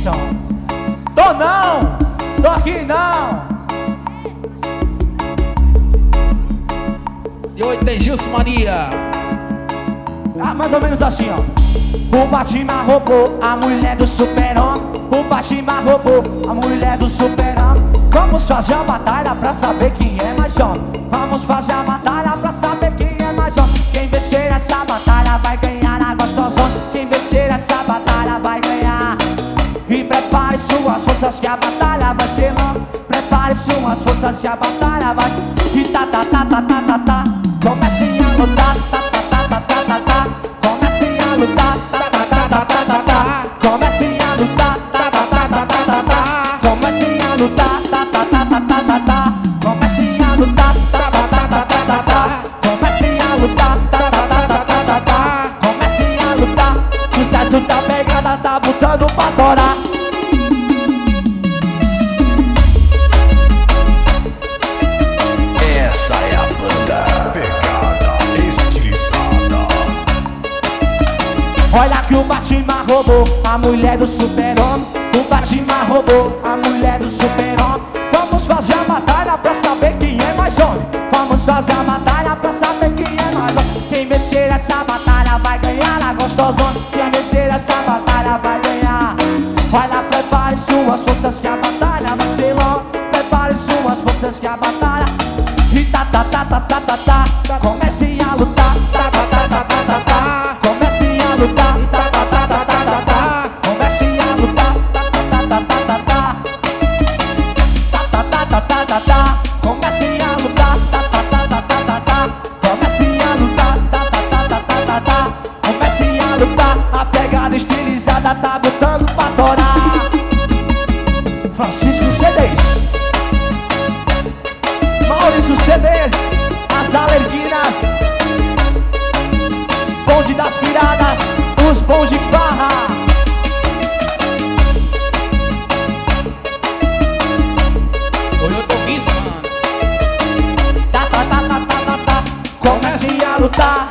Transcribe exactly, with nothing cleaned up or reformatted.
chão. Tô não, tô aqui não. E hoje tem Gilson Mania. Ah, mais ou menos assim, ó. O Batman roubou a mulher do super-homem. O Batman roubou a mulher do super-homem. Vamos fazer a batalha pra saber quem é mais homem. Vamos fazer a batalha pra saber quem é mais homem. Quem vencer essa batalha vai ganhar na gostosona. Quem vencer essa batalha vai ganhar. E prepare suas forças que a batalha vai ser longa. Prepare suas forças que a batalha vai. E tá, tá, tá, tá, tá, tá, tá. Comecem a lutar, tá, tá, tá, tá, tá, tá, tá. Comecem a lutar, tá, tá, tá, tá, tá, tá, tá. Comecem a lutar, tá, tá, tá, tá, tá, tá, tá. Comecem a lutar, tá, tá, tá, tá, tá, tá, tá. Comecem a lutar, tá, tá, tá, tá, tá, tá, tá. Comecem a lutar, tá, tá, tá, tá, tá, tá, tá. Comecem a lutar. O Sérgio tá pegando, tá botando pra torar. Essa é a banda Pegada Estilizada. Olha que o Batman roubou a mulher do super-homem. O Batman roubou a mulher do super-homem. Vamos fazer a batalha pra saber quem é mais homem. Vamos fazer a batalha pra saber quem é mais homem. Quem vencer essa batalha vai ganhar na gostosona. Quem vencer essa batalha vai ganhar. Olha, prepare suas forças que a batalha vai ser longa. Prepare suas forças que a batalha. E tá, tá, tá, tá, tá, tá, tá. Comecem a lutar, tá, tá, tá, tá, tá, tá, tá. Comecem a lutar, tá, tá, tá, tá, tá, tá, tá. Comecem a lutar, tá, tá, tá, tá, tá, tá. Tá, tá, tá, tá, tá, tá, tá. Comecem a lutar, tá, tá, tá, tá, tá, tá, tá. Comecem a lutar, tá, tá, tá, tá, tá, tá, tá. Comecem a lutar, a pegada estilizada tá botando pra torar. Francisco C Ds, Maurício C Ds, as alerguinas, bonde das piradas, os bons de paz.